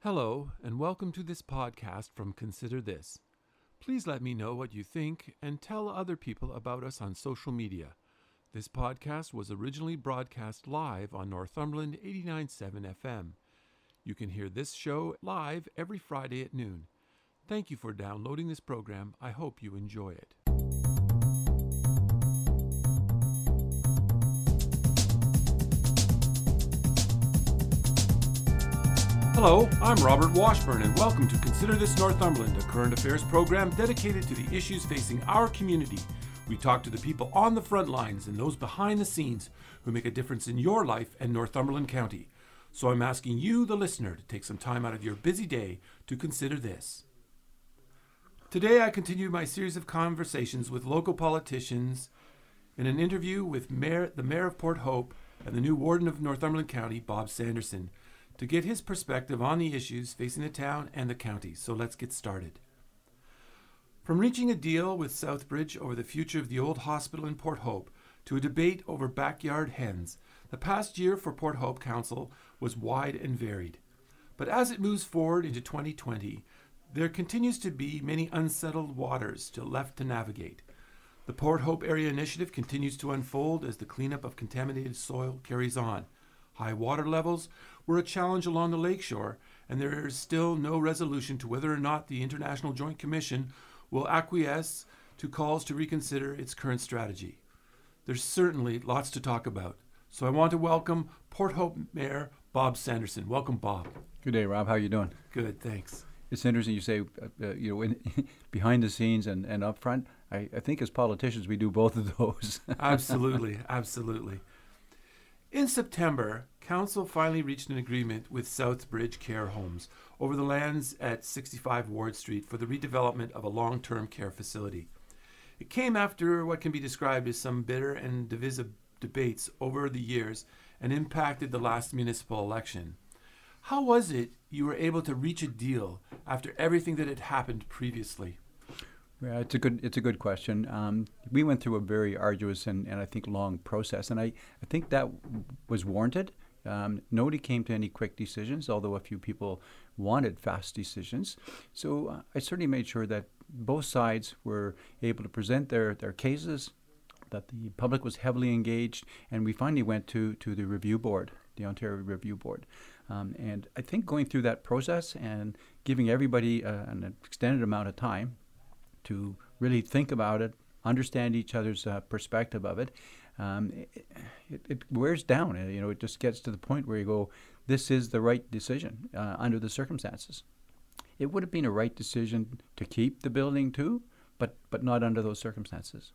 Hello, and welcome to this podcast from Consider This. Please let me know what you think and tell other people about us on social media. This podcast was originally broadcast live on Northumberland 89.7 FM. You can hear this show live every Friday at noon. Thank you for downloading this program. I hope you enjoy it. Hello, I'm Robert Washburn, and welcome to Consider This Northumberland, a current affairs program dedicated to the issues facing our community. We talk to the people on the front lines and those behind the scenes who make a difference in your life and Northumberland County. So I'm asking you, the listener, to take some time out of your busy day to consider this. Today I continue my series of conversations with local politicians in an interview with the Mayor of Port Hope and the new Warden of Northumberland County, Bob Sanderson, to get his perspective on the issues facing the town and the county. So let's get started. From reaching a deal with Southbridge over the future of the old hospital in Port Hope to a debate over backyard hens, the past year for Port Hope Council was wide and varied. But as it moves forward into 2020, there continues to be many unsettled waters still left to navigate. The Port Hope Area Initiative continues to unfold as the cleanup of contaminated soil carries on. High water levels were a challenge along the lakeshore, and there is still no resolution to whether or not the International Joint Commission will acquiesce to calls to reconsider its current strategy. There's certainly lots to talk about, so I want to welcome Port Hope Mayor Bob Sanderson. Welcome, Bob. Good day, Rob. How are you doing? Good, thanks. It's interesting you say, behind the scenes and up front. I think as politicians we do both of those. Absolutely, absolutely. In September, Council finally reached an agreement with Southbridge Care Homes over the lands at 65 Ward Street for the redevelopment of a long-term care facility. It came after what can be described as some bitter and divisive debates over the years and impacted the last municipal election. How was it you were able to reach a deal after everything that had happened previously? Yeah, it's a good question. We went through a very arduous and I think long process, and I think that was warranted. Nobody came to any quick decisions, although a few people wanted fast decisions. So I certainly made sure that both sides were able to present their cases, that the public was heavily engaged, and we finally went to the review board, the Ontario Review Board. And I think going through that process and giving everybody an extended amount of time to really think about it, understand each other's perspective of it, it wears down. It just gets to the point where you go, this is the right decision under the circumstances. It would have been a right decision to keep the building too, but not under those circumstances.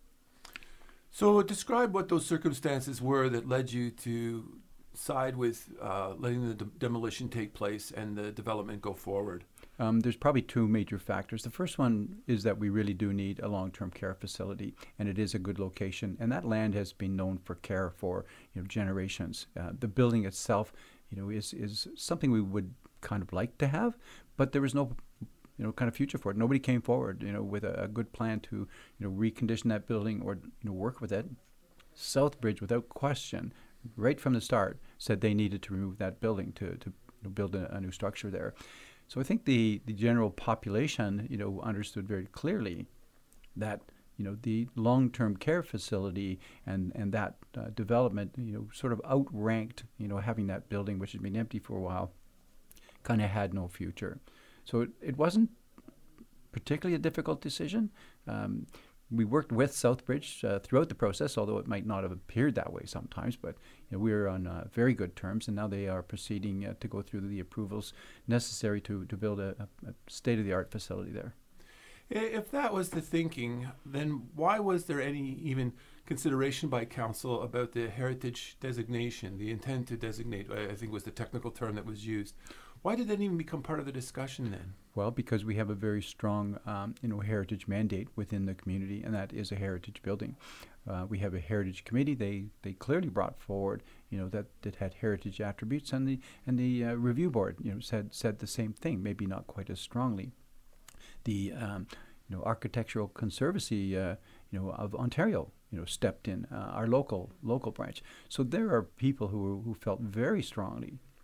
So describe what those circumstances were that led you to side with letting the demolition take place and the development go forward. There's probably two major factors. The first one is that we really do need a long-term care facility, and it is a good location. And that land has been known for care for generations. The building itself, is something we would kind of like to have, but there was no, kind of future for it. Nobody came forward, with a good plan to, recondition that building or work with it. Southbridge, without question, right from the start, said they needed to remove that building to build a new structure there. So I think the general population, understood very clearly that, the long-term care facility and that development, sort of outranked, having that building, which had been empty for a while, kind of had no future. So it wasn't particularly a difficult decision. We worked with Southbridge throughout the process, although it might not have appeared that way sometimes. But we were on very good terms, and now they are proceeding to go through the approvals necessary to build a state-of-the-art facility there. If that was the thinking, then why was there any even consideration by council about the heritage designation, the intent to designate, I think was the technical term that was used? Why did that even become part of the discussion then? Well, because we have a very strong, heritage mandate within the community, and that is a heritage building. We have a heritage committee. They clearly brought forward, that it had heritage attributes, and the review board, said the same thing, maybe not quite as strongly. The, Architectural Conservancy, of Ontario, stepped in, our local branch. So there are people who felt very strongly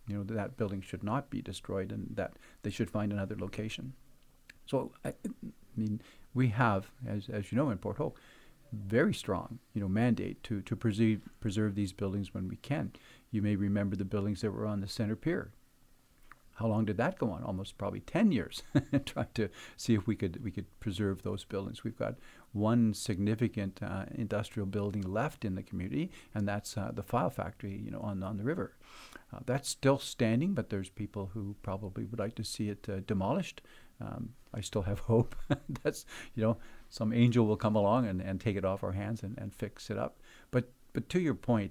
that building should not be destroyed and that they should find another location. So, I mean, we have, as you know, in Port Hope, very strong, mandate to preserve these buildings when we can. You may remember the buildings that were on the center pier. How long did that go on? Almost probably 10 years, trying to see if we could preserve those buildings. We've got one significant industrial building left in the community, and that's the file factory, on the river. That's still standing, but there's people who probably would like to see it demolished. I still have hope. That's, some angel will come along and take it off our hands and fix it up. But to your point,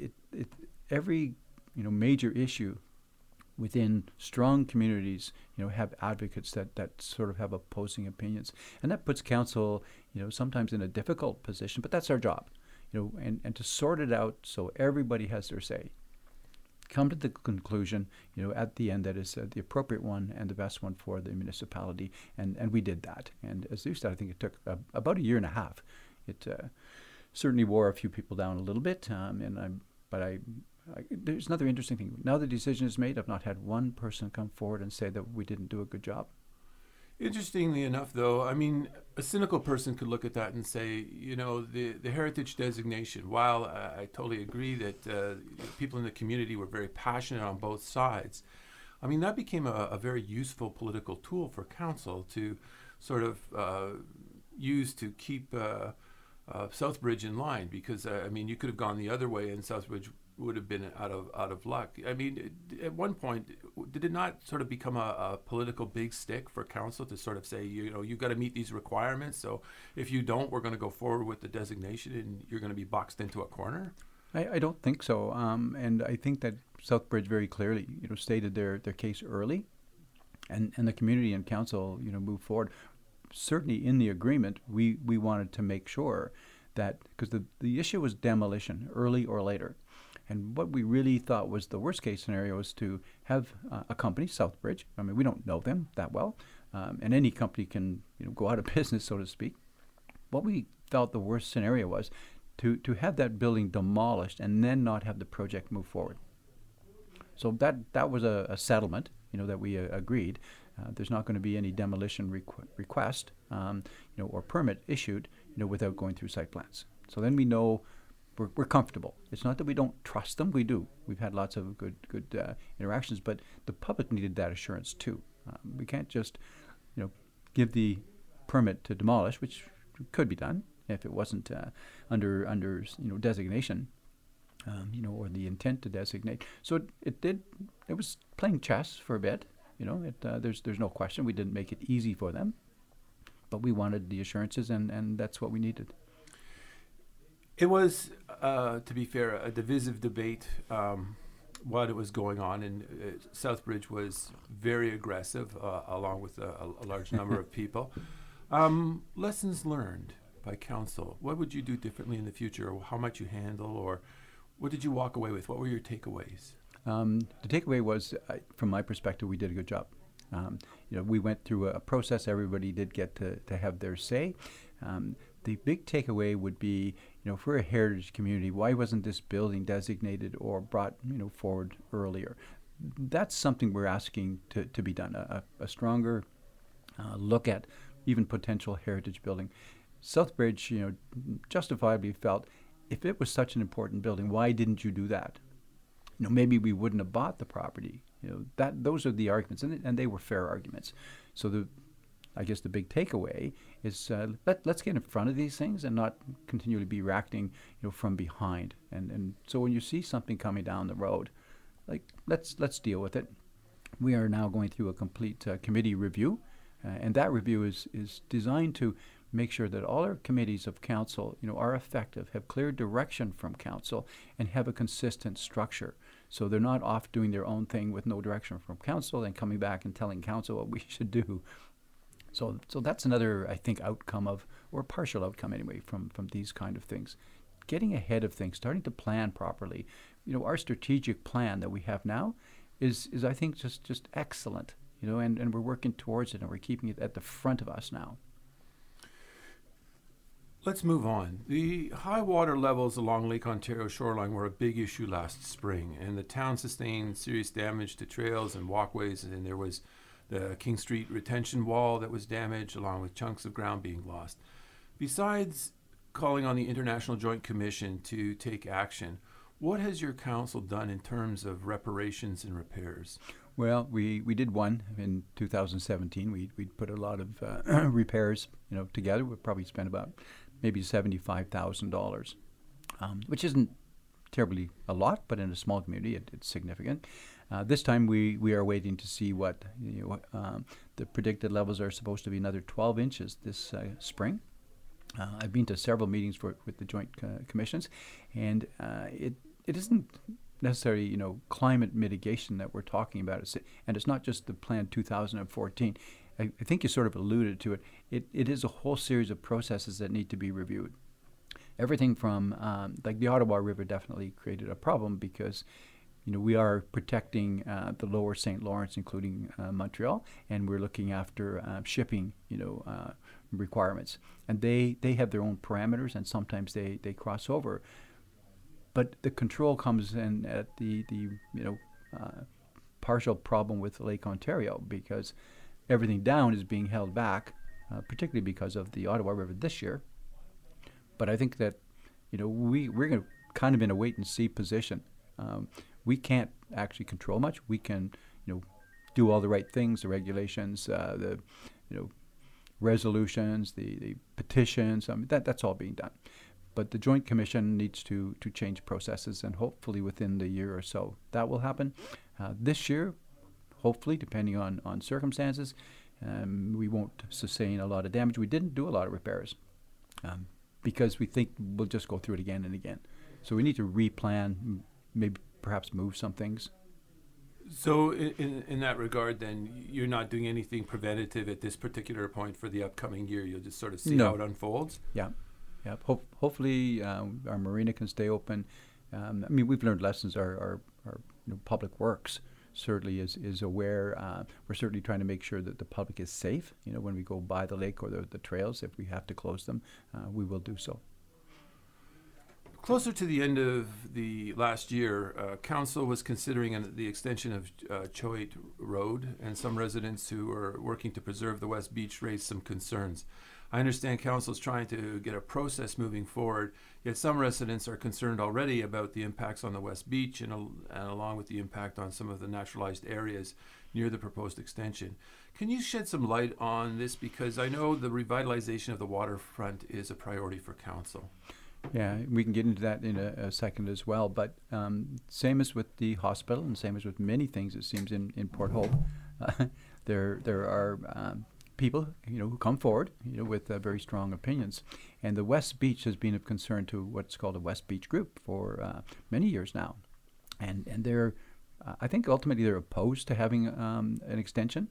every major issue within strong communities, have advocates that sort of have opposing opinions, and that puts council, sometimes in a difficult position. But that's our job, and to sort it out so everybody has their say. Come to the conclusion, at the end that is the appropriate one and the best one for the municipality, and we did that. And as you said, I think it took about a year and a half. It certainly wore a few people down a little bit, but there's another interesting thing. Now the decision is made, I've not had one person come forward and say that we didn't do a good job. Interestingly enough, though, I mean, a cynical person could look at that and say, the heritage designation, while I totally agree that people in the community were very passionate on both sides, I mean, that became a very useful political tool for council to sort of use to keep Southbridge in line, because, you could have gone the other way and Southbridge would have been out of luck. I mean, at one point, did it not sort of become a political big stick for council to sort of say, you've got to meet these requirements, so if you don't, we're going to go forward with the designation and you're going to be boxed into a corner? I don't think so. And I think that Southbridge very clearly, stated their case early, and the community and council, moved forward. Certainly in the agreement, we wanted to make sure that, because the issue was demolition, early or later. And what we really thought was the worst case scenario was to have a company, Southbridge. I mean, we don't know them that well, and any company can go out of business, so to speak. What we felt the worst scenario was to have that building demolished and then not have the project move forward. So that was a settlement, that we agreed. There's not going to be any demolition request, or permit issued, without going through site plans. So then we know. We're comfortable. It's not that we don't trust them. We do. We've had lots of good interactions, but the public needed that assurance too. We can't just, give the permit to demolish, which could be done if it wasn't under designation, or the intent to designate. So it was playing chess for a bit. There's no question. We didn't make it easy for them, but we wanted the assurances, and that's what we needed. It was, to be fair, a divisive debate while it was going on, and Southbridge was very aggressive, along with a large number of people. Lessons learned by council. What would you do differently in the future, or how might you handle, or what did you walk away with? What were your takeaways? The takeaway was, from my perspective, we did a good job. We went through a process. Everybody did get to have their say. The big takeaway would be, if we're a heritage community, why wasn't this building designated or brought, forward earlier? That's something we're asking to be done, a stronger look at even potential heritage building. Southbridge, justifiably felt, if it was such an important building, why didn't you do that? Maybe we wouldn't have bought the property. Those are the arguments, and they were fair arguments. So I guess the big takeaway is let's get in front of these things and not continually be reacting, from behind. And so when you see something coming down the road, let's deal with it. We are now going through a complete committee review, and that review is designed to make sure that all our committees of council, are effective, have clear direction from council, and have a consistent structure. So they're not off doing their own thing with no direction from council and coming back and telling council what we should do. So that's another, I think, outcome or partial outcome anyway, from these kind of things. Getting ahead of things, starting to plan properly. Our strategic plan that we have now is I think, just excellent, and we're working towards it, and we're keeping it at the front of us now. Let's move on. The high water levels along Lake Ontario shoreline were a big issue last spring, and the town sustained serious damage to trails and walkways, and there was the King Street retention wall that was damaged, along with chunks of ground being lost. Besides calling on the International Joint Commission to take action, what has your council done in terms of reparations and repairs? Well, we did one in 2017. We put a lot of repairs, together. We probably spent about maybe $75,000, which isn't terribly a lot, but in a small community, it's significant. This time, we are waiting to see what the predicted levels are supposed to be another 12 inches this spring. I've been to several meetings with the joint commissions, and it isn't necessarily climate mitigation that we're talking about. And it's not just the Plan 2014. I think you sort of alluded to it. It is a whole series of processes that need to be reviewed. Everything from like the Ottawa River definitely created a problem because we are protecting the lower St. Lawrence, including Montreal, and we're looking after shipping requirements. And they have their own parameters, and sometimes they cross over. But the control comes in at the partial problem with Lake Ontario, because everything down is being held back, particularly because of the Ottawa River this year. But I think that we're going to kind of in a wait and see position. We can't actually control much. We can do all the right things, the regulations, the resolutions, the petitions. That's all being done. But the Joint Commission needs to change processes, and hopefully within the year or so that will happen. This year, hopefully, depending on circumstances, we won't sustain a lot of damage. We didn't do a lot of repairs because we think we'll just go through it again and again. So we need to replan, maybe perhaps move some things. So in that regard, then, you're not doing anything preventative at this particular point for the upcoming year. You'll just sort of see how it unfolds? Yeah. Hopefully our marina can stay open. We've learned lessons. Our public works certainly is aware. We're certainly trying to make sure that the public is safe. When we go by the lake or the trails, if we have to close them, we will do so. Closer to the end of the last year, Council was considering the extension of Choate Road, and some residents who are working to preserve the West Beach raised some concerns. I understand Council is trying to get a process moving forward, yet some residents are concerned already about the impacts on the West Beach and along with the impact on some of the naturalized areas near the proposed extension. Can you shed some light on this? Because I know the revitalization of the waterfront is a priority for Council. Yeah, we can get into that in a second as well. But same as with the hospital, and same as with many things, it seems in Port Hope, there are people who come forward with very strong opinions. And the West Beach has been of concern to what's called a West Beach group for many years now, and they're I think ultimately they're opposed to having an extension.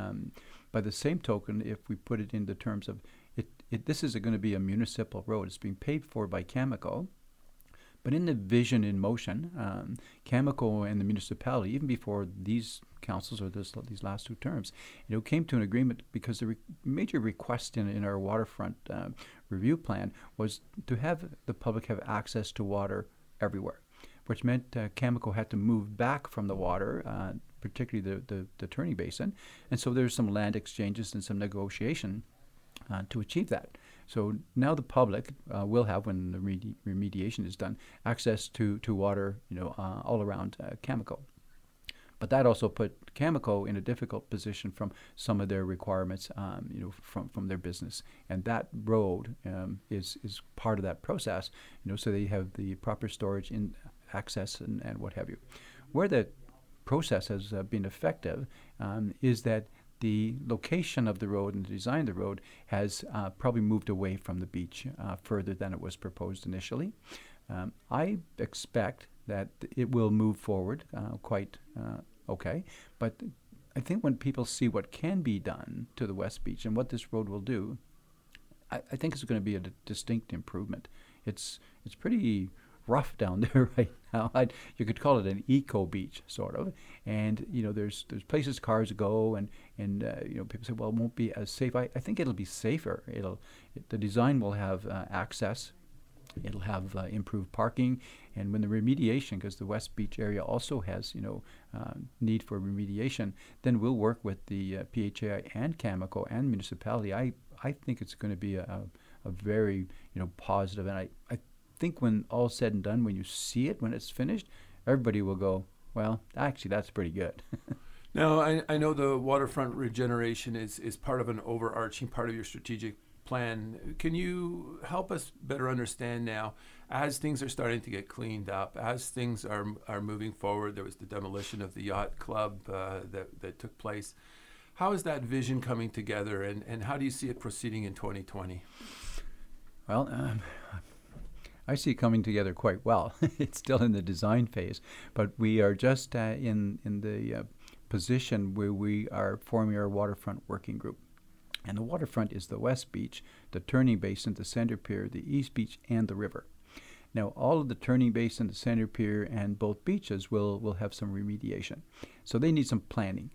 By the same token, if we put it into terms of this is going to be a municipal road. It's being paid for by Cameco. But in the Vision in Motion, Cameco and the municipality, even before these councils or these last two terms, came to an agreement because the major request in our waterfront review plan was to have the public have access to water everywhere, which meant Cameco had to move back from the water, particularly the turning basin. And so there's some land exchanges and some negotiation to achieve that. So now the public will have, when the remediation is done, access to water, all around Cameco. But that also put Cameco in a difficult position from some of their requirements, from their business. And that road is part of that process, so they have the proper storage in access and what have you. Where the process has been effective is that the location of the road and the design of the road has probably moved away from the beach further than it was proposed initially. I expect that it will move forward quite okay, but I think when people see what can be done to the West Beach and what this road will do, I think it's going to be a distinct improvement. It's pretty rough down there right now. You could call it an eco beach, sort of. And there's places cars go, and people say, well, it won't be as safe. I think it'll be safer. The design will have access. It'll have improved parking, and when the remediation, because the West Beach area also has need for remediation, then we'll work with the PHAI and Cameco and municipality. I think it's going to be a very positive, and I think when all's said and done, when you see it, when it's finished, everybody will go, well, actually, that's pretty good. Now, I know the waterfront regeneration is part of an overarching part of your strategic plan. Can you help us better understand now, as things are starting to get cleaned up, as things are moving forward? There was the demolition of the yacht club that took place. How is that vision coming together, and how do you see it proceeding in 2020? Well, I see it coming together quite well. It's still in the design phase, but we are just in the position where we are forming our waterfront working group. And the waterfront is the West Beach, the Turning Basin, the Center Pier, the East Beach, and the river. Now, all of the Turning Basin, the Center Pier, and both beaches will have some remediation. So they need some planning.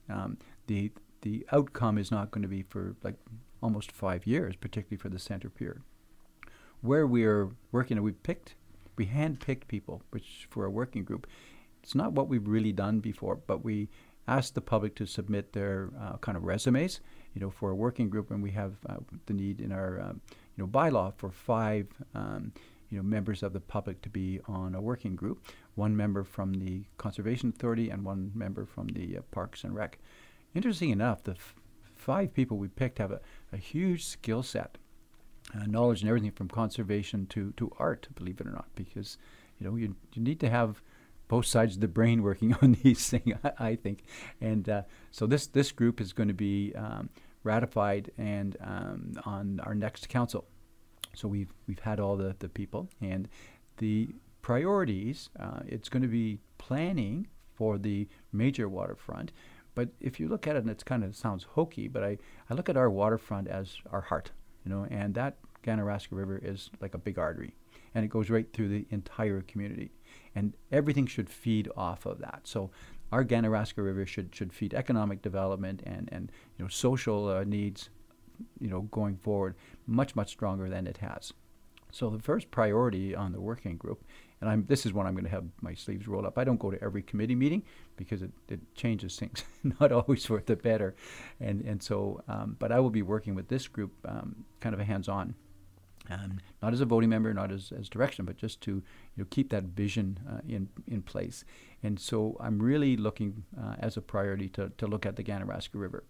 The outcome is not going to be for like almost 5 years, particularly for the Center Pier. Where we are working, we hand-picked people, which for a working group, it's not what we've really done before, but we asked the public to submit their kind of resumes, for a working group, and we have the need in our, bylaw for 5, members of the public to be on a working group, 1 member from the Conservation Authority and 1 member from the Parks and Rec. Interesting enough, the 5 people we picked have a huge skill set. Knowledge and everything from conservation to art, believe it or not, because you need to have both sides of the brain working on these things, I think. And so this group is going to be ratified and on our next council. So we've had all the people, and the priorities. It's going to be planning for the major waterfront. But if you look at it, and it kind of sounds hokey, but I look at our waterfront as our heart. And that Ganaraska River is like a big artery, and it goes right through the entire community, and everything should feed off of that. So our Ganaraska River should feed economic development and social needs, going forward much stronger than it has. So the first priority on the working group, and this is when I'm going to have my sleeves rolled up. I don't go to every committee meeting because it changes things, not always for the better. And so, but I will be working with this group kind of a hands-on, not as a voting member, not as direction, but just to keep that vision in place. And so I'm really looking as a priority to look at the Ganaraska River,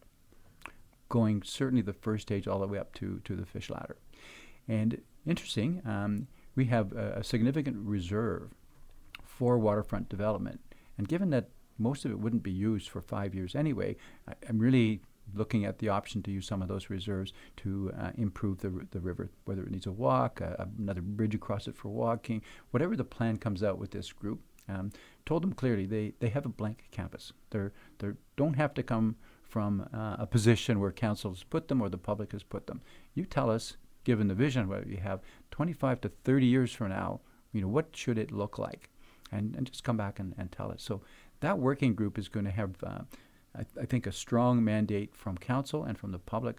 going certainly the first stage all the way up to the fish ladder. And interesting, we have a significant reserve for waterfront development. And given that most of it wouldn't be used for 5 years anyway, I'm really looking at the option to use some of those reserves to improve the river, whether it needs a walk, another bridge across it for walking, whatever the plan comes out with this group. Told them clearly they have a blank campus. They don't have to come from a position where council has put them or the public has put them. You tell us, given the vision what we have, 25 to 30 years from now, what should it look like? And just come back and tell us. So that working group is going to have, I think, a strong mandate from council and from the public,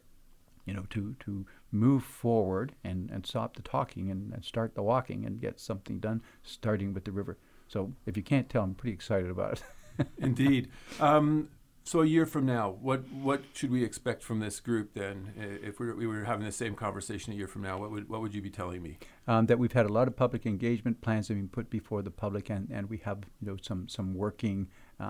to move forward and stop the talking and start the walking and get something done, starting with the river. So if you can't tell, I'm pretty excited about it. Indeed. So a year from now, what should we expect from this group then? If we were having the same conversation a year from now, what would you be telling me? That we've had a lot of public engagement, plans have been put before the public, and we have some working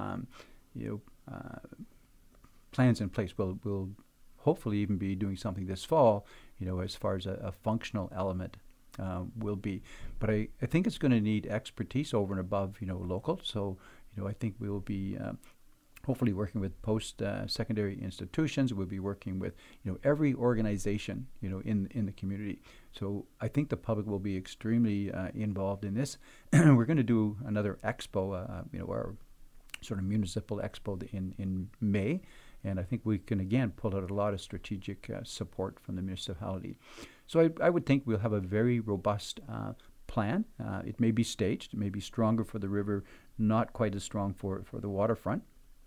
plans in place. We'll hopefully even be doing something this fall, as far as a functional element will be. But I think it's going to need expertise over and above local. So I think we will be hopefully working with post-secondary institutions. We'll be working with every organization in the community. So I think the public will be extremely involved in this. We're going to do another expo, our sort of municipal expo in May, and I think we can again pull out a lot of strategic support from the municipality. So I would think we'll have a very robust plan. It may be staged. It may be stronger for the river, not quite as strong for the waterfront.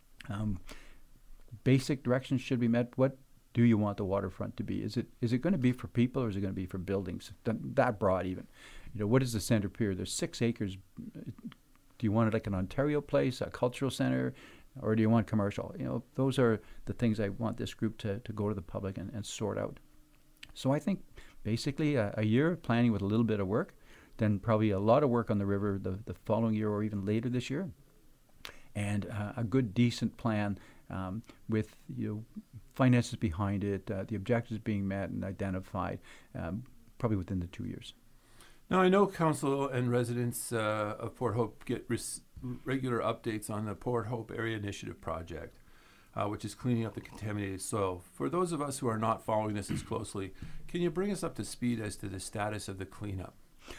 Basic directions should be met. What do you want the waterfront to be? Is it going to be for people, or is it going to be for buildings? That broad even. What is the center pier? There's 6 acres. Do you want it like an Ontario place, a cultural center, or do you want commercial? Those are the things I want this group to go to the public and sort out. So I think basically a year of planning with a little bit of work, then probably a lot of work on the river the following year or even later this year, and a good, decent plan with finances behind it, the objectives being met and identified, probably within the 2 years. Now, I know council and residents of Port Hope get regular updates on the Port Hope Area Initiative project, which is cleaning up the contaminated soil. For those of us who are not following this as closely, can you bring us up to speed as to the status of the cleanup?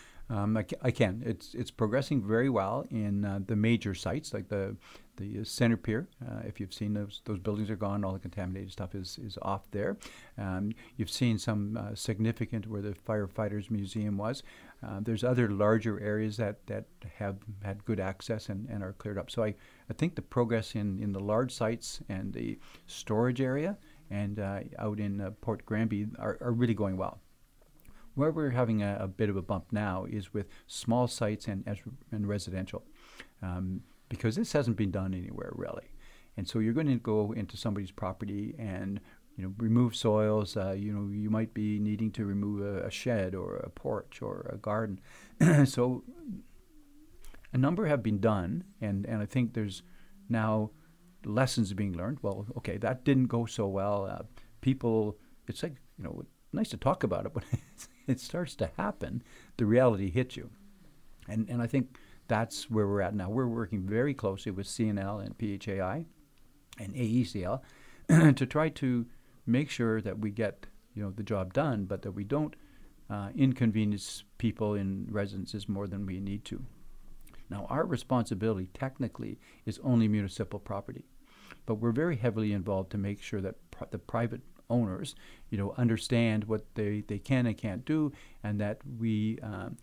I can. It's progressing very well in the major sites, like the center pier. If you've seen those buildings are gone, all the contaminated stuff is off there. You've seen some significant where the firefighters museum was. There's other larger areas that have had good access and are cleared up. So I think the progress in the large sites and the storage area and out in Port Granby are really going well. Where we're having a bit of a bump now is with small sites and residential, because this hasn't been done anywhere really. And so you're going to go into somebody's property and remove soils. You might be needing to remove a shed or a porch or a garden. So a number have been done, and I think there's now lessons being learned. Well, okay, that didn't go so well. People, it's like, nice to talk about it, but it starts to happen, the reality hits you. And I think that's where we're at now. We're working very closely with CNL and PHAI and AECL to try to make sure that we get the job done, but that we don't inconvenience people in residences more than we need to. Now, our responsibility technically is only municipal property, but we're very heavily involved to make sure that the private owners, understand what they can and can't do, and that we,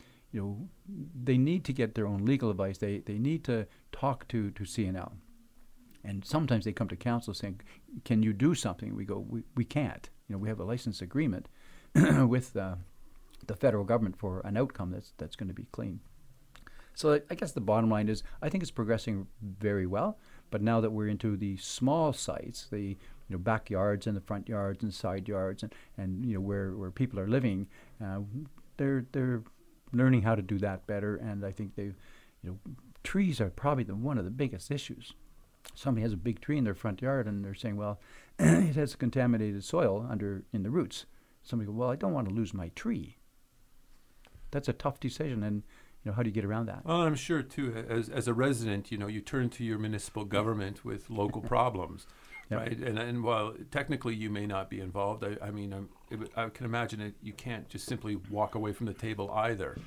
they need to get their own legal advice. They need to talk to CNL. And sometimes they come to council saying, can you do something? We go, we can't. We have a license agreement with the federal government for an outcome that's going to be clean. So I guess the bottom line is I think it's progressing very well, but now that we're into the small sites, the backyards and the front yards and side yards and where people are living, they're learning how to do that better. And I think trees are probably one of the biggest issues. Somebody has a big tree in their front yard and they're saying, well, it has contaminated soil in the roots. Somebody goes, well, I don't want to lose my tree. That's a tough decision, and how do you get around that? Well, I'm sure too, as a resident, you turn to your municipal government with local problems. Yep. Right, and while technically you may not be involved, I can imagine it. You can't just simply walk away from the table either.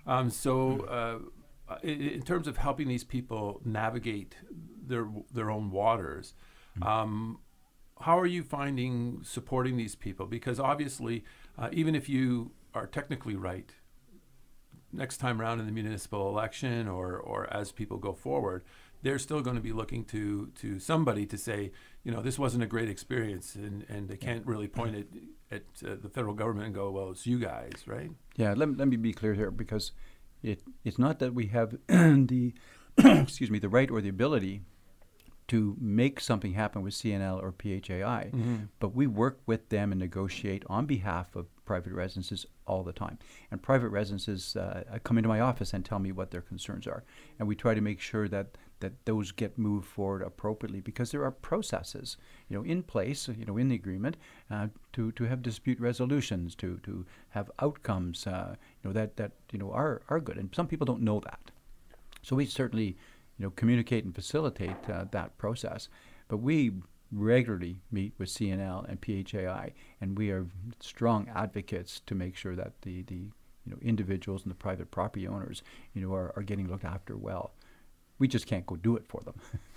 In terms of helping these people navigate their own waters, how are you finding supporting these people? Because obviously, even if you are technically right, next time around in the municipal election or as people go forward, they're still going to be looking to somebody to say, this wasn't a great experience, and they can't really point it at the federal government and go, well, it's you guys, right? Yeah, let me be clear here, because it's not that we have the the right or the ability to make something happen with CNL or PHAI, but we work with them and negotiate on behalf of private residences all the time. And private residences come into my office and tell me what their concerns are. And we try to make sure that those get moved forward appropriately, because there are processes, in place, in the agreement, to have dispute resolutions, to have outcomes, that are good. And some people don't know that. So we certainly communicate and facilitate that process. But we regularly meet with CNL and PHAI, and we are strong advocates to make sure that the individuals and the private property owners are getting looked after well. We just can't go do it for them.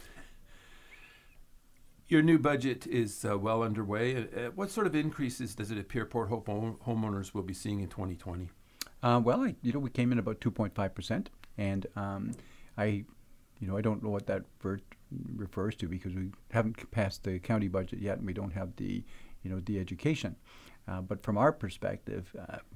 Your new budget is well underway. What sort of increases does it appear Port Hope homeowners will be seeing in 2020? We came in about 2.5%, and I don't know what that refers to because we haven't passed the county budget yet, and we don't have the education. But from our perspective,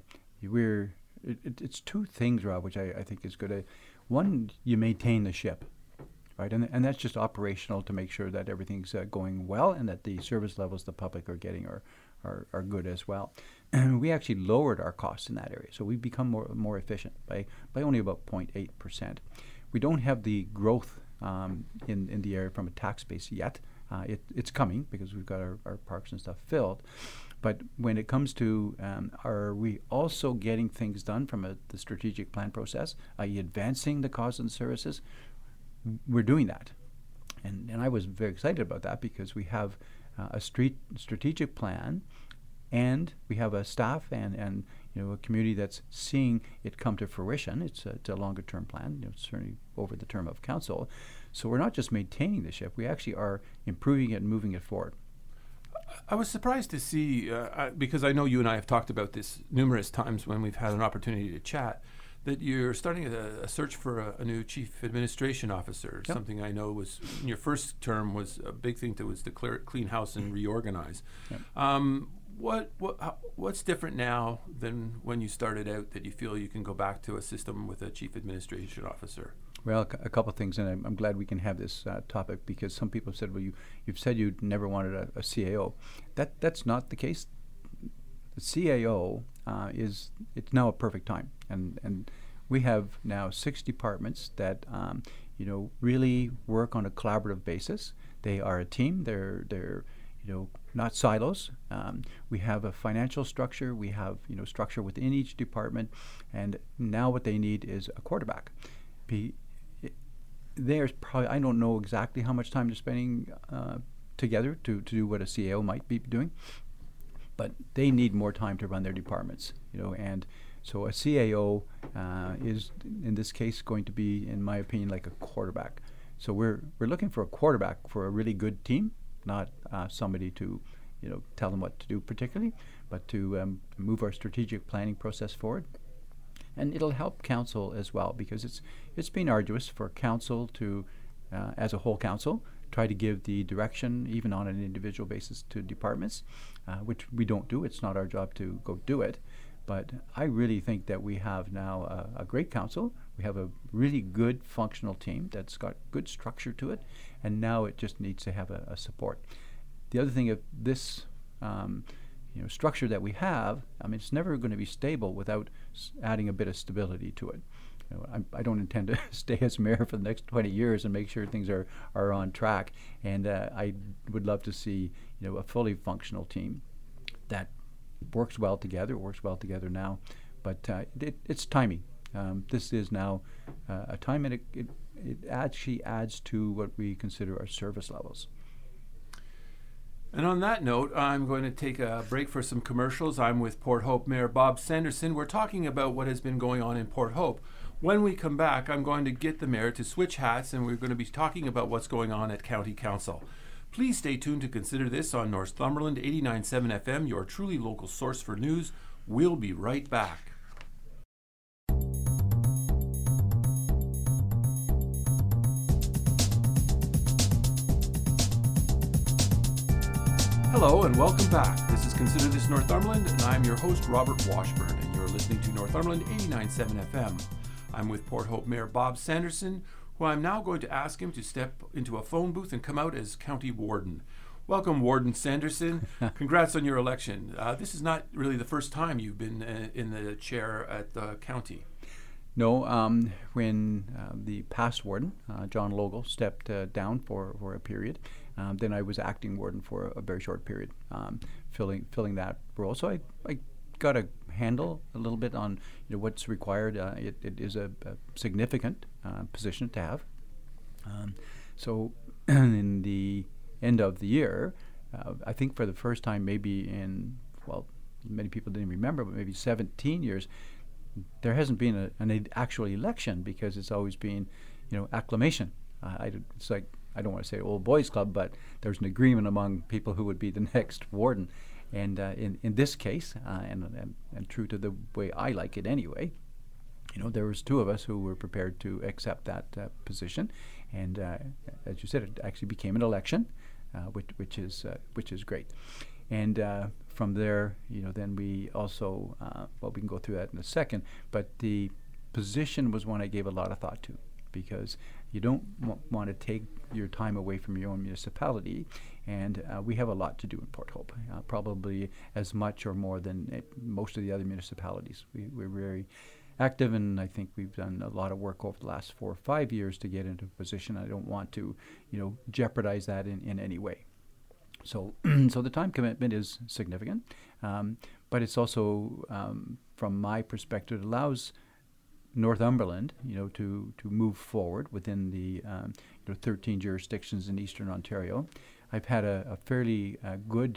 it's two things, Rob, which I think is good. One, you maintain the ship, right, and that's just operational to make sure that everything's going well and that the service levels the public are getting are good as well. And we actually lowered our costs in that area, so we've become more efficient by only about 0.8%. We don't have the growth in the area from a tax base yet. It's coming because we've got our parks and stuff filled. But when it comes to are we also getting things done from the strategic plan process, i.e. advancing the cause and services, we're doing that. And I was very excited about that because we have a strategic plan, and we have a staff and a community that's seeing it come to fruition. It's a longer term plan, certainly over the term of council. So we're not just maintaining the ship, we actually are improving it and moving it forward. I was surprised to see, because I know you and I have talked about this numerous times when we've had an opportunity to chat, that you're starting a search for a new chief administration officer. Yep. Something I know was in your first term was a big thing to clean house and reorganize. Yep. What's different now than when you started out that you feel you can go back to a system with a chief administration officer? Well, a couple of things, and I'm glad we can have this topic because some people have said, well, you've said you never wanted a CAO. That's not the case. The CAO it's now a perfect time, and we have now 6 departments that really work on a collaborative basis. They are a team. They're not silos. We have a financial structure. We have structure within each department, and now what they need is a quarterback. There's probably, I don't know exactly how much time they're spending together to do what a CAO might be doing, but they need more time to run their departments, and so a CAO is in this case going to be, in my opinion, like a quarterback. So we're looking for a quarterback for a really good team, not somebody to tell them what to do particularly, but to move our strategic planning process forward. And it'll help council as well because it's been arduous for council to, as a whole council, try to give the direction even on an individual basis to departments, which we don't do. It's not our job to go do it. But I really think that we have now a great council. We have a really good functional team that's got good structure to it, and now it just needs to have a support. The other thing of this structure that we have, it's never going to be stable without adding a bit of stability to it. I don't intend to stay as mayor for the next 20 years and make sure things are on track. And I would love to see a fully functional team that works well together now. But it's timing. This is now a time, and it actually adds to what we consider our service levels. And on that note, I'm going to take a break for some commercials. I'm with Port Hope Mayor Bob Sanderson. We're talking about what has been going on in Port Hope. When we come back, I'm going to get the mayor to switch hats, and we're going to be talking about what's going on at County Council. Please stay tuned to consider this on Northumberland 89.7 FM, your truly local source for news. We'll be right back. Hello and welcome back. This is Consider This Northumberland, and I'm your host, Robert Washburn, and you're listening to Northumberland 89.7 FM. I'm with Port Hope Mayor Bob Sanderson, who I'm now going to ask him to step into a phone booth and come out as County Warden. Welcome, Warden Sanderson. Congrats on your election. This is not really the first time you've been in the chair at the county. No, when the past warden, John Logal, stepped down for a period, then I was acting warden for a very short period, filling that role. So I got a handle a little bit on what's required. It is a significant position to have. So in the end of the year, I think for the first time maybe in, many people didn't remember, but maybe 17 years, there hasn't been an actual election because it's always been, acclamation. It's like, I don't want to say old boys club, but there's an agreement among people who would be the next warden. And in this case, and true to the way I like it anyway, there was two of us who were prepared to accept that position, and as you said, it actually became an election, which is great. And from there, then we also, we can go through that in a second, but the position was one I gave a lot of thought to, because you don't want to take your time away from your own municipality, and we have a lot to do in Port Hope, probably as much or more than most of the other municipalities. We're very active, and I think we've done a lot of work over the last 4 or 5 years to get into a position. I don't want to, jeopardize that in any way. So, so the time commitment is significant, but it's also, from my perspective, it allows Northumberland, to move forward within the 13 jurisdictions in Eastern Ontario. I've had a fairly good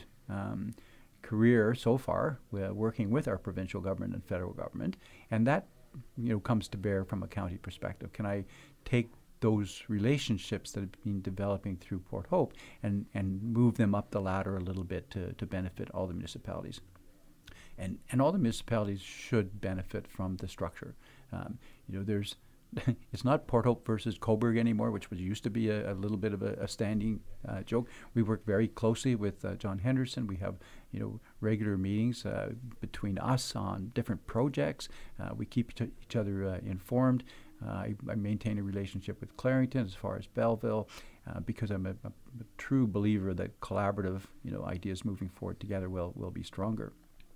career so far working with our provincial government and federal government, and that comes to bear from a county perspective. Can I take those relationships that have been developing through Port Hope and move them up the ladder a little bit to benefit all the municipalities? And all the municipalities should benefit from the structure. There's it's not Port Hope versus Cobourg anymore, which used to be a little bit of a standing joke. We work very closely with John Henderson. We have regular meetings between us on different projects. We keep each other informed. I maintain a relationship with Clarington as far as Belleville, because I'm a true believer that collaborative ideas moving forward together will be stronger.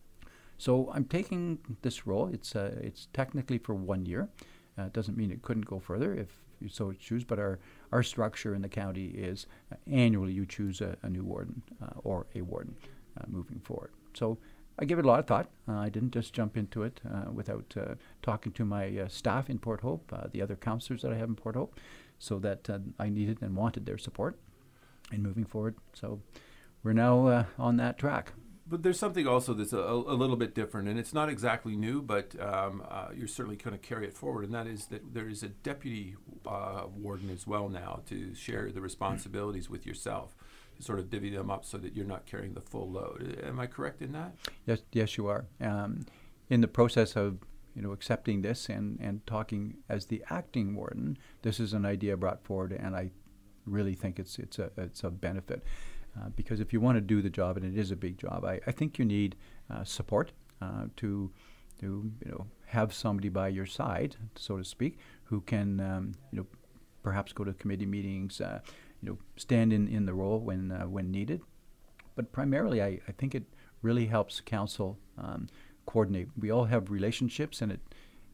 So I'm taking this role. It's technically for 1 year. It doesn't mean it couldn't go further if you so choose, but our structure in the county is annually you choose a new warden or a warden moving forward. So I give it a lot of thought. I didn't just jump into it without talking to my staff in Port Hope, the other councillors that I have in Port Hope, so that I needed and wanted their support in moving forward. So we're now on that track. But there's something also that's a little bit different, and it's not exactly new, but you're certainly going to carry it forward, and that is that there is a deputy warden as well now to share the responsibilities with yourself, to sort of divvy them up so that you're not carrying the full load. Am I correct in that? Yes, you are. In the process of accepting this and talking as the acting warden, this is an idea brought forward, and I really think it's a benefit. Because if you want to do the job, and it is a big job, I think you need support to have somebody by your side, so to speak, who can perhaps go to committee meetings, stand in the role when needed. But primarily, I think it really helps council coordinate. We all have relationships, and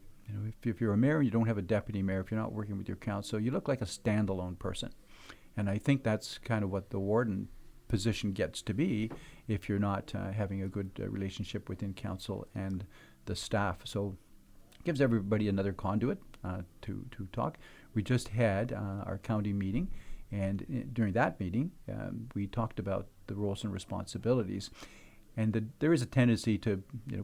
if you're a mayor and you don't have a deputy mayor, if you're not working with your council, you look like a standalone person. And I think that's kind of what the warden position gets to be if you're not having a good relationship within council and the staff. So it gives everybody another conduit to talk. We just had our county meeting, and during that meeting we talked about the roles and responsibilities, and there is a tendency to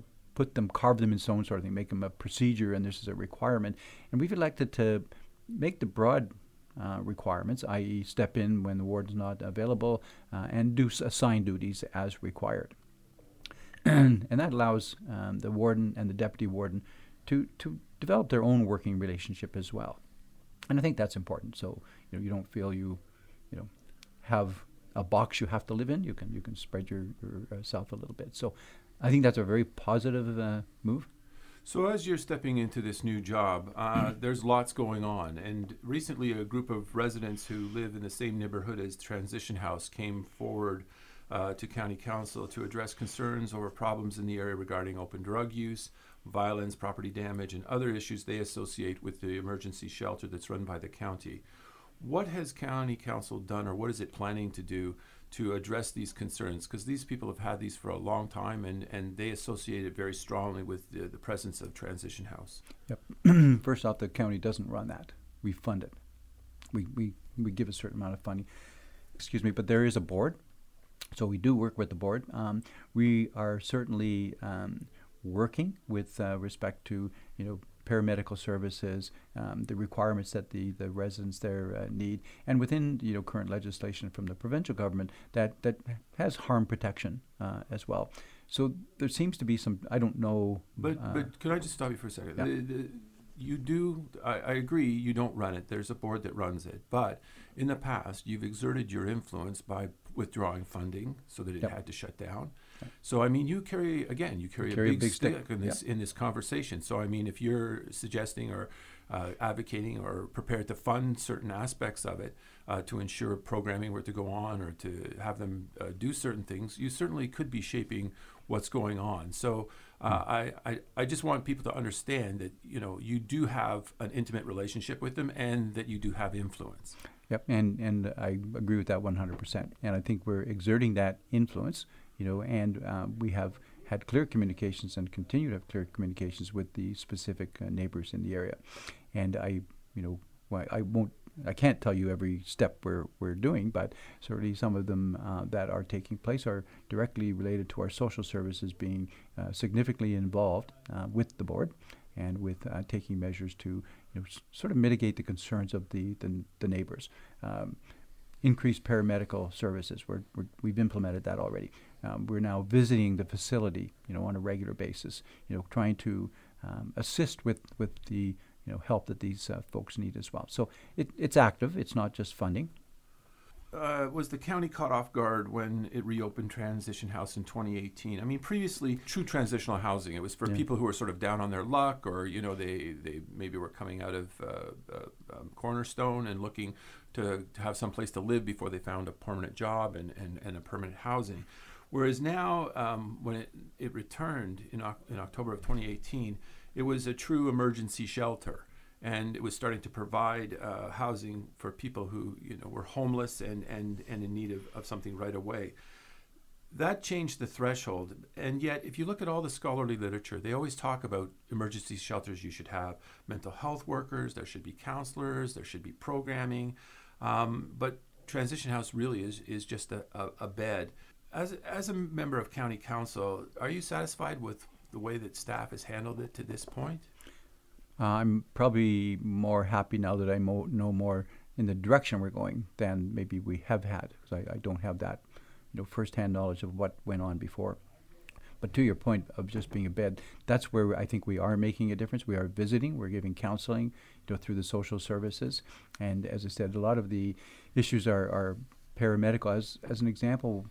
carve them in stone sort of thing, make them a procedure, and this is a requirement. And we've elected to make the broad requirements, i.e. step in when the warden's not available and do assign duties as required. And that allows the warden and the deputy warden to develop their own working relationship as well. And I think that's important. So you don't feel you have a box you have to live in. You can spread yourself a little bit. So I think that's a very positive move. So as you're stepping into this new job, there's lots going on. And recently a group of residents who live in the same neighborhood as Transition House came forward to County Council to address concerns over problems in the area regarding open drug use, violence, property damage, and other issues they associate with the emergency shelter that's run by the county. What has County Council done, or what is it planning to do to address these concerns? Because these people have had these for a long time, and they associate it very strongly with the presence of Transition House. Yep. First off, the county doesn't run that. We fund it. We give a certain amount of funding. But there is a board, so we do work with the board. We are certainly working with respect to paramedical services, the requirements that the residents there need, and within current legislation from the provincial government that has harm protection as well. So there seems to be some, I don't know. But can I just stop you for a second? Yeah. You do, I agree, you don't run it. There's a board that runs it. But in the past, you've exerted your influence by withdrawing funding so that it had to shut down. Yep. So, I mean, you carry a big stick in this conversation. So, I mean, if you're suggesting or advocating or prepared to fund certain aspects of it to ensure programming were to go on or to have them do certain things, you certainly could be shaping what's going on. So I just want people to understand that you do have an intimate relationship with them and that you do have influence. Yep, and I agree with that 100%. And I think we're exerting that influence, and we have had clear communications and continue to have clear communications with the specific neighbors in the area. And I can't tell you every step we're doing, but certainly some of them that are taking place are directly related to our social services being significantly involved with the board and with taking measures to sort of mitigate the concerns of the neighbors. Increased paramedical services, we've implemented that already. We're now visiting the facility, on a regular basis, trying to assist with the help that these folks need as well. So it's active. It's not just funding. Was the county caught off guard when it reopened Transition House in 2018? I mean, previously, true transitional housing, it was for people who were sort of down on their luck, or they maybe were coming out of Cornerstone and looking to have some place to live before they found a permanent job and a permanent housing. Whereas now, when it returned in October of 2018, it was a true emergency shelter, and it was starting to provide housing for people who were homeless and in need of something right away. That changed the threshold, and yet if you look at all the scholarly literature, they always talk about emergency shelters. You should have mental health workers, there should be counselors, there should be programming, but Transition House really is just a bed. As a member of County Council, are you satisfied with the way that staff has handled it to this point? I'm probably more happy now that I know more in the direction we're going than maybe we have had, because I don't have that firsthand knowledge of what went on before. But to your point of just being a bed, that's where I think we are making a difference. We are visiting, we're giving counseling through the social services. And as I said, a lot of the issues are paramedical. As an example,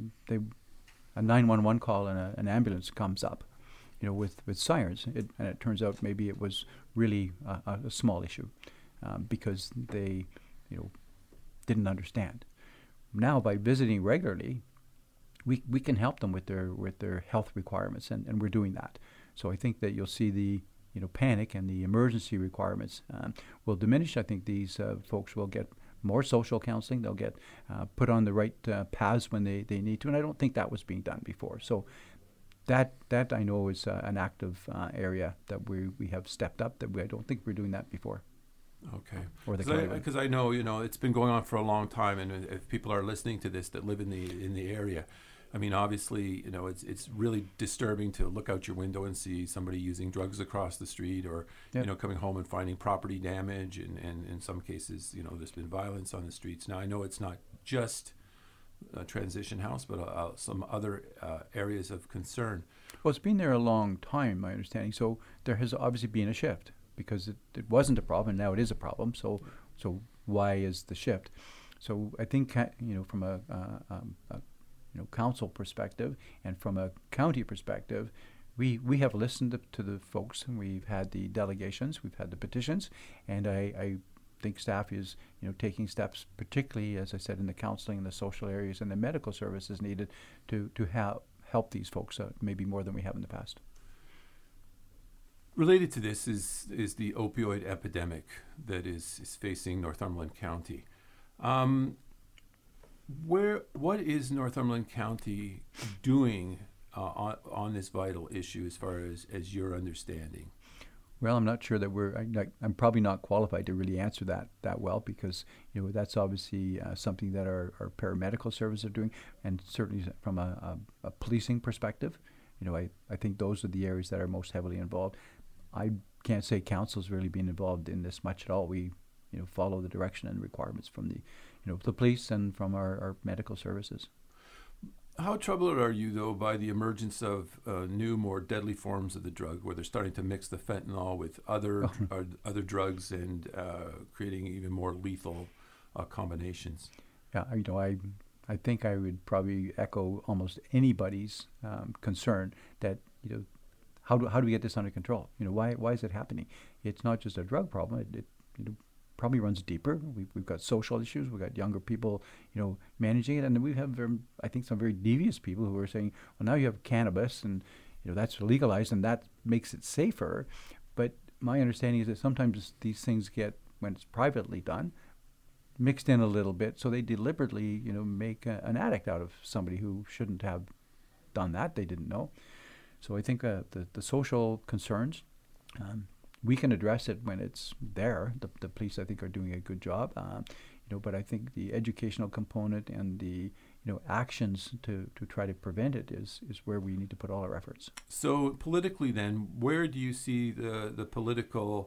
a 911 call and an ambulance comes up, with sirens, and it turns out maybe it was really a small issue because they, didn't understand. Now, by visiting regularly, we can help them with their health requirements, and we're doing that. So I think that you'll see the panic and the emergency requirements will diminish. I think these folks will get more social counseling. They'll get put on the right paths when they need to, and I don't think that was being done before. So that I know is an active area that we have stepped up. I don't think we're doing that before. Okay. Because I know it's been going on for a long time, and if people are listening to this that live in the area, I mean, obviously, it's really disturbing to look out your window and see somebody using drugs across the street, or coming home and finding property damage, and in some cases, there's been violence on the streets. Now, I know it's not just Transition House, but some other areas of concern. Well, it's been there a long time, my understanding. So there has obviously been a shift, because it wasn't a problem, and now it is a problem. So why is the shift? So I think from a council perspective and from a county perspective, we have listened to the folks, and we've had the delegations, we've had the petitions, and I think staff is taking steps, particularly, as I said, in the counseling and the social areas and the medical services needed to help these folks maybe more than we have in the past. Related to this is the opioid epidemic that is facing Northumberland County. What is Northumberland County doing on this vital issue as far as your understanding? Well, I'm not sure that I'm probably not qualified to really answer that well, because that's obviously something that our paramedical services are doing, and certainly from a policing perspective, I think those are the areas that are most heavily involved. I can't say council's really been involved in this much at all. We, follow the direction and requirements from the police and from our medical services. How troubled are you, though, by the emergence of new, more deadly forms of the drug, where they're starting to mix the fentanyl with other drugs and creating even more lethal combinations? Yeah, I think I would probably echo almost anybody's concern that how do we get this under control? Why is it happening? It's not just a drug problem. It probably runs deeper. We've got social issues. We've got younger people, managing it, and we have I think some very devious people who are saying, well, now you have cannabis, and that's legalized, and that makes it safer. But my understanding is that sometimes these things get, when it's privately done, mixed in a little bit, so they deliberately, make an addict out of somebody who shouldn't have done that. They didn't know. So I think the social concerns, we can address it when it's there. The police, I think, are doing a good job. But I think the educational component and the actions to try to prevent it is where we need to put all our efforts. So politically, then, where do you see the political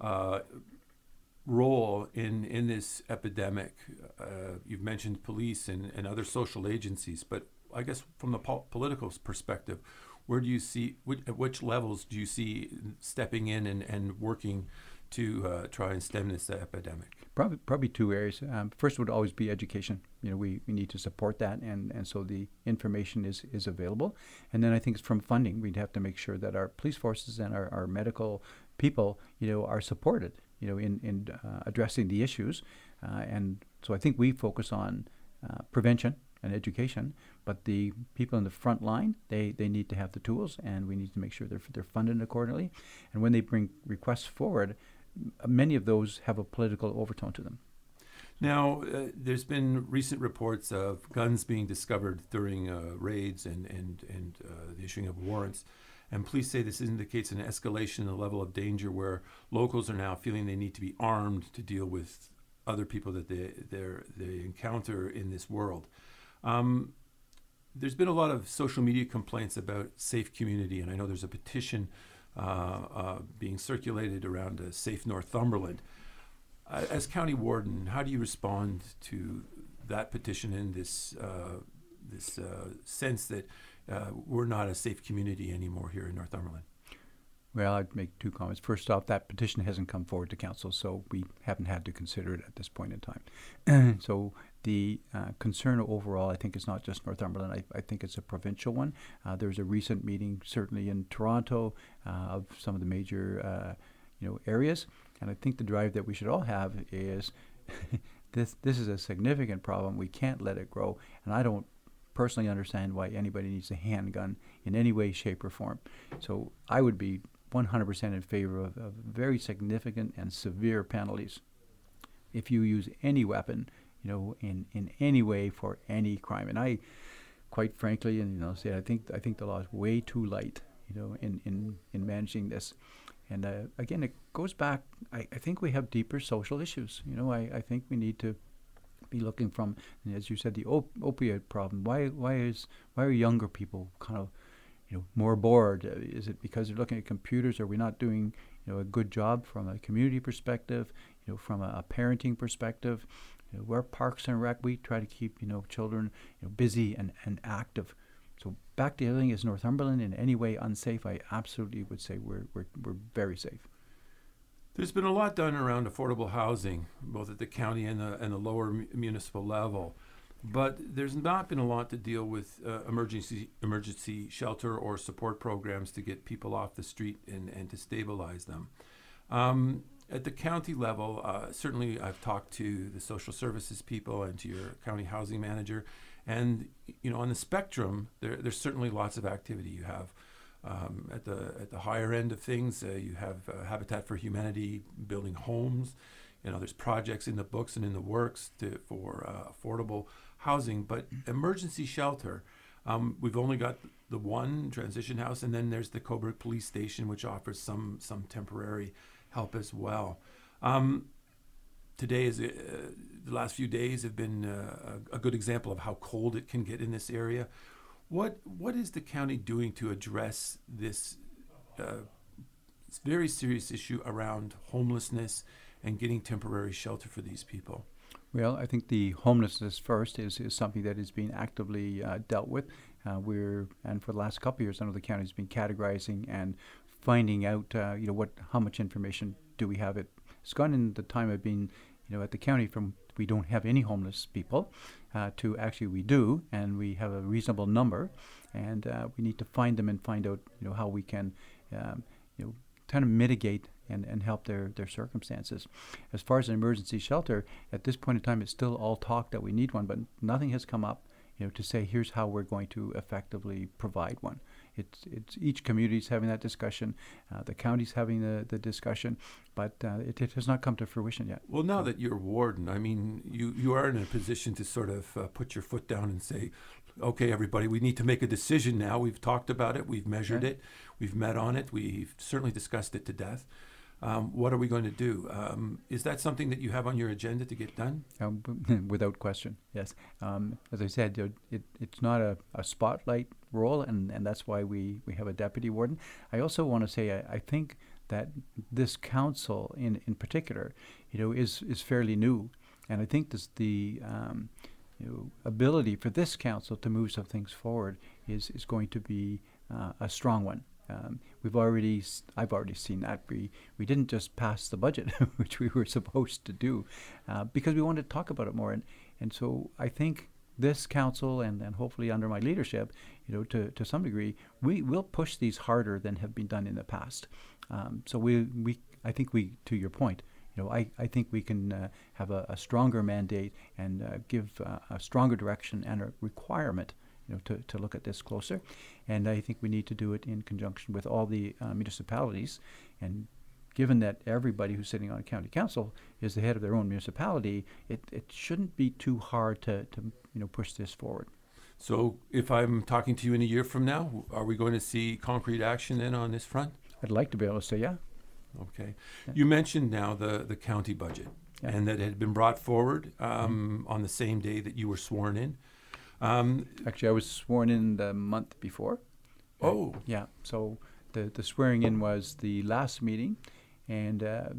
role in this epidemic? You've mentioned police and other social agencies, but I guess from the political perspective, where do you see, at which levels do you see stepping in and working to try and stem this epidemic? Probably two areas. First would always be education. We need to support that, and so the information is available. And then I think from funding, we'd have to make sure that our police forces and our medical people, are supported, in addressing the issues. And so I think we focus on prevention and education, but the people in the front line, they need to have the tools, and we need to make sure they're funded accordingly. And when they bring requests forward, many of those have a political overtone to them. Now, there's been recent reports of guns being discovered during raids and the issuing of warrants. And police say this indicates an escalation in the level of danger, where locals are now feeling they need to be armed to deal with other people that they encounter in this world. There's been a lot of social media complaints about safe community, and I know there's a petition being circulated around Safe Northumberland. As county warden, how do you respond to that petition and this sense that we're not a safe community anymore here in Northumberland? Well, I'd make two comments. First off, that petition hasn't come forward to council, so we haven't had to consider it at this point in time. So the concern overall, I think, is not just Northumberland. I think it's a provincial one. There's a recent meeting, certainly in Toronto, of some of the major areas, and I think the drive that we should all have is this is a significant problem. We can't let it grow, and I don't personally understand why anybody needs a handgun in any way, shape, or form. So I would be 100% in favor of very significant and severe penalties if you use any weapon, in any way for any crime. And I, quite frankly, say I think the law is way too light, in managing this. And again, it goes back. I think we have deeper social issues. I think we need to be looking from, as you said, the opioid problem. Why are younger people kind of more bored? Is it because they're looking at computers? Are we not doing a good job from a community perspective, from a parenting perspective? Where Parks and Rec, we try to keep children busy and active. So back to the other thing, is Northumberland in any way unsafe? I absolutely would say we're very safe. There's been a lot done around affordable housing, both at the county and the lower municipal level. But there's not been a lot to deal with emergency shelter or support programs to get people off the street and to stabilize them. At the county level, certainly I've talked to the social services people and to your county housing manager. And, on the spectrum, there's certainly lots of activity. You have at the higher end of things, you have Habitat for Humanity building homes. There's projects in the books and in the works for affordable housing, but emergency shelter, we've only got the one transition house, and then there's the Cobourg Police Station, which offers some temporary help as well. Today the last few days have been a good example of how cold it can get in this area. What is the county doing to address this very serious issue around homelessness and getting temporary shelter for these people? Well, I think the homelessness first is something that is being actively dealt with. And for the last couple of years, I know the county's been categorizing and finding out, how much information do we have. It's gone in the time I've been, at the county from we don't have any homeless people to actually we do, and we have a reasonable number, and we need to find them and find out, how we can, kind of mitigate and help their circumstances. As far as an emergency shelter, at this point in time, it's still all talk that we need one, but nothing has come up, to say here's how we're going to effectively provide one. It's each community's having that discussion, the county's having the discussion, but it has not come to fruition yet. Well, now that you're warden, I mean, you are in a position to sort of put your foot down and say, okay, everybody, we need to make a decision now. We've talked about it, we've measured it, we've met on it, we've certainly discussed it to death. What are we going to do? Is that something that you have on your agenda to get done? Without question, yes. As I said, it's not a spotlight role, and that's why we have a deputy warden. I also want to say I think that this council in particular, is fairly new, and I think the ability for this council to move some things forward is going to be a strong one. I've already seen that we didn't just pass the budget, which we were supposed to do, because we wanted to talk about it more, and so I think this council and hopefully under my leadership, to some degree, we will push these harder than have been done in the past. So I think to your point, I think we can have a stronger mandate and give a stronger direction and a requirement, to look at this closer. And I think we need to do it in conjunction with all the municipalities. And given that everybody who's sitting on a county council is the head of their own municipality, it shouldn't be too hard to push this forward. So if I'm talking to you in a year from now, are we going to see concrete action then on this front? I'd like to be able to say, yeah. Okay. Yeah. You mentioned now the county budget, and that it had been brought forward on the same day that you were sworn in. Actually, I was sworn in the month before. Oh. Yeah. So the swearing in was the last meeting, and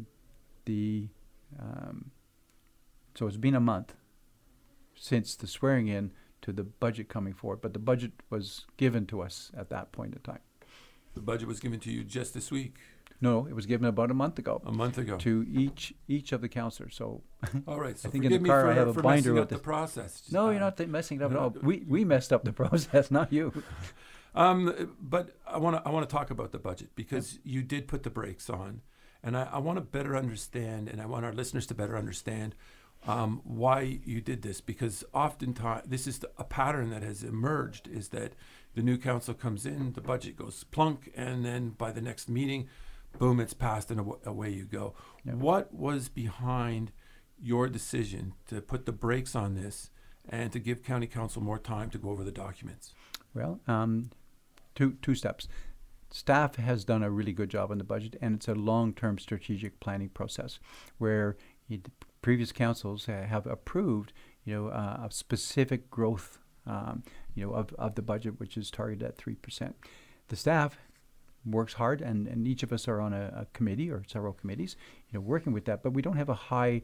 so it's been a month since the swearing in to the budget coming forward. But the budget was given to us at that point in time. The budget was given to you just this week? No, it was given about a month ago. A month ago. To each of the councillors. So all right. So I think in the car I have a binder messing up the process. No, you're not messing it up at all. We messed up the process, not you. But I want to talk about the budget because you did put the brakes on, and I want to better understand, and I want our listeners to better understand why you did this, because oftentimes this is a pattern that has emerged, is that the new council comes in, the budget goes plunk, and then by the next meeting, boom, it's passed and away you go. Yep. What was behind your decision to put the brakes on this and to give county council more time to go over the documents? Well, two steps. Staff has done a really good job on the budget, and it's a long-term strategic planning process where previous councils have approved, a specific growth, of the budget, which is targeted at 3%. The staff works hard, and each of us are on a committee or several committees, working with that. But we don't have a high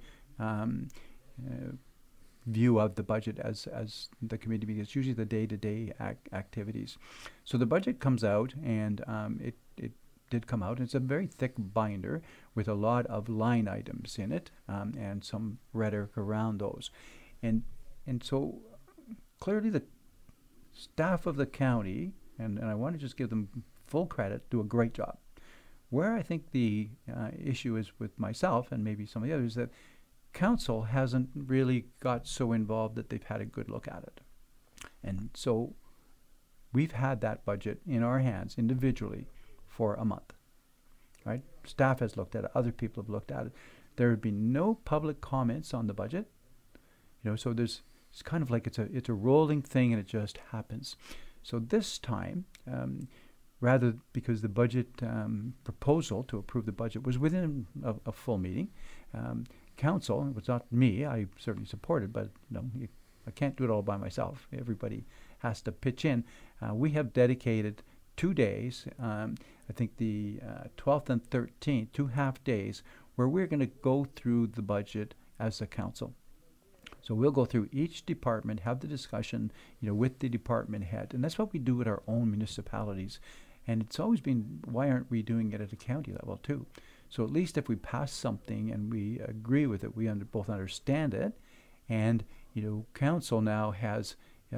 view of the budget as the committee, because it's usually the day-to-day activities. So the budget comes out, and it did come out. It's a very thick binder with a lot of line items in it, and some rhetoric around those, and so clearly the staff of the county, and I want to just give them full credit, do a great job. Where I think the issue is with myself and maybe some of the others, that council hasn't really got so involved that they've had a good look at it. And so we've had that budget in our hands individually for a month, right? Staff has looked at it, other people have looked at it. There have been no public comments on the budget, so it's kind of like it's a rolling thing, and it just happens. So this time, rather, because the budget proposal to approve the budget was within a full meeting, council, it was not me, I certainly supported, but I can't do it all by myself. Everybody has to pitch in. We have dedicated 2 days, I think the 12th and 13th, 2 half days, where we're going to go through the budget as a council. So we'll go through each department, have the discussion, with the department head. And that's what we do at our own municipalities. And it's always been, why aren't we doing it at a county level too? So at least if we pass something and we agree with it, we both understand it. And, council now has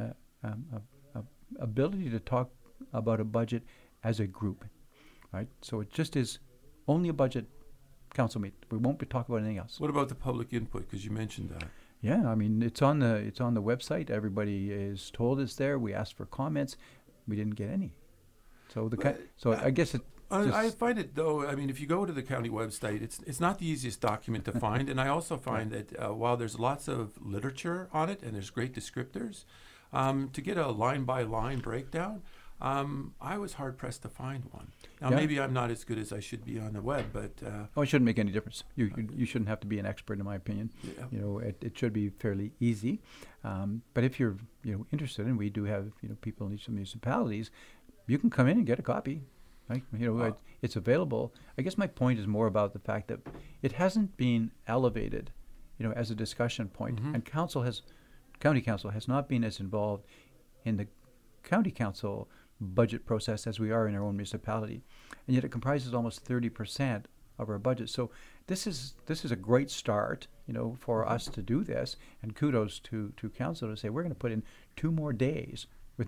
ability to talk about a budget as a group, right? So it just is only a budget council meeting. We won't be talking about anything else. What about the public input? Because you mentioned that. Yeah, I mean, it's on the website. Everybody is told it's there. We asked for comments. We didn't get any. So I guess it. I find it though. I mean, if you go to the county website, it's not the easiest document to find, and I also find that while there's lots of literature on it and there's great descriptors, to get a line by line breakdown, I was hard pressed to find one. Now maybe I'm not as good as I should be on the web, but it shouldn't make any difference. You shouldn't have to be an expert, in my opinion. Yeah. It should be fairly easy. But if you're interested, and we do have people in each of the municipalities, you can come in and get a copy. Right? It's available. I guess my point is more about the fact that it hasn't been elevated, as a discussion point, and county council has not been as involved in the county council budget process as we are in our own municipality, and yet it comprises almost 30% of our budget. So this is a great start, for us to do this, and kudos to council to say we're going to put in 2 more days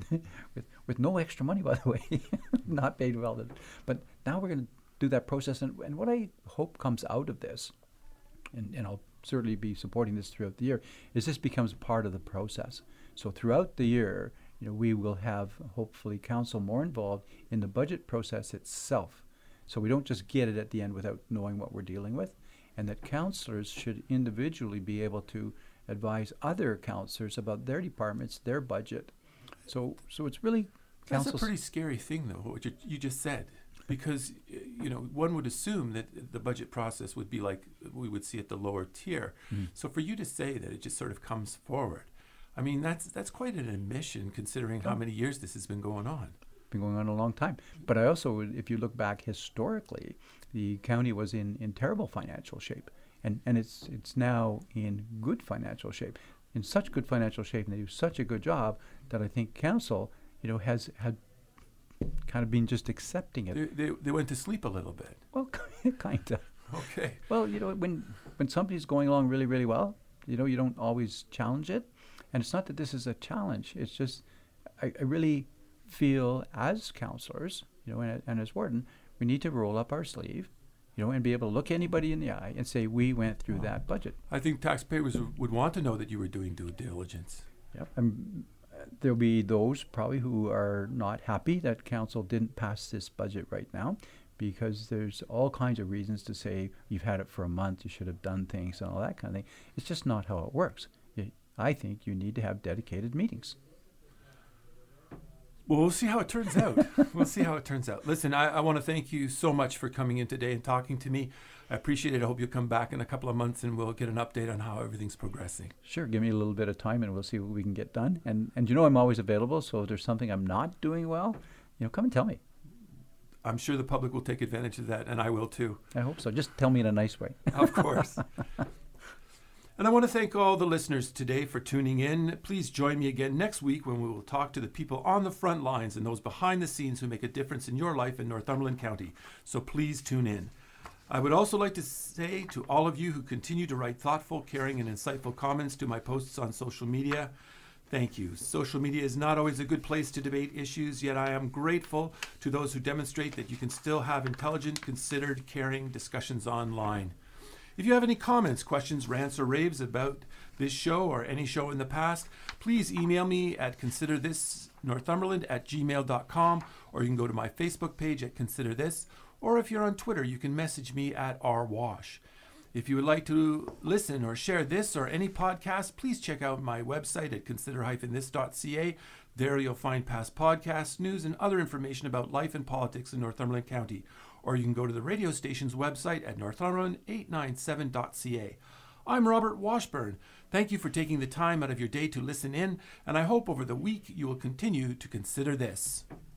with no extra money, by the way, not paid well. But now we're going to do that process, and what I hope comes out of this, and I'll certainly be supporting this throughout the year, is this becomes part of the process. So throughout the year, we will have hopefully council more involved in the budget process itself. So we don't just get it at the end without knowing what we're dealing with, and that councillors should individually be able to advise other councillors about their departments, their budget. So it's really That's a pretty scary thing, though, what you just said, because one would assume that the budget process would be like we would see at the lower tier. So for you to say that it just sort of comes forward, I mean that's quite an admission considering how many years this has been going on. Been going on a long time. But I also, if you look back historically, the county was in terrible financial shape, and it's now in good financial shape. In such good financial shape, and they do such a good job that I think council, has had kind of been just accepting it. They went to sleep a little bit. Well, kind of. Okay. Well, when somebody's going along really, really well, you don't always challenge it, and it's not that this is a challenge. It's just I really feel as councillors, and as warden, we need to roll up our sleeve, and be able to look anybody in the eye and say, we went through that budget. I think taxpayers would want to know that you were doing due diligence. Yep. There'll be those probably who are not happy that council didn't pass this budget right now, because there's all kinds of reasons to say you've had it for a month, you should have done things and all that kind of thing. It's just not how it works. I think you need to have dedicated meetings. Well, we'll see how it turns out. Listen, I want to thank you so much for coming in today and talking to me. I appreciate it. I hope you'll come back in a couple of months and we'll get an update on how everything's progressing. Sure. Give me a little bit of time and we'll see what we can get done. And I'm always available. So if there's something I'm not doing well, come and tell me. I'm sure the public will take advantage of that, and I will too. I hope so. Just tell me in a nice way. Of course. And I want to thank all the listeners today for tuning in. Please join me again next week when we will talk to the people on the front lines and those behind the scenes who make a difference in your life in Northumberland County. So please tune in. I would also like to say to all of you who continue to write thoughtful, caring, and insightful comments to my posts on social media, thank you. Social media is not always a good place to debate issues, yet I am grateful to those who demonstrate that you can still have intelligent, considered, caring discussions online. If you have any comments, questions, rants, or raves about this show or any show in the past, please email me at considerthisnorthumberland@gmail.com, or you can go to my Facebook page at Consider This, or if you're on Twitter, you can message me at rwash. If you would like to listen or share this or any podcast, please check out my website at consider-this.ca. There you'll find past podcasts, news, and other information about life and politics in Northumberland County. Or you can go to the radio station's website at northumberland897.ca. I'm Robert Washburn. Thank you for taking the time out of your day to listen in, and I hope over the week you will continue to consider this.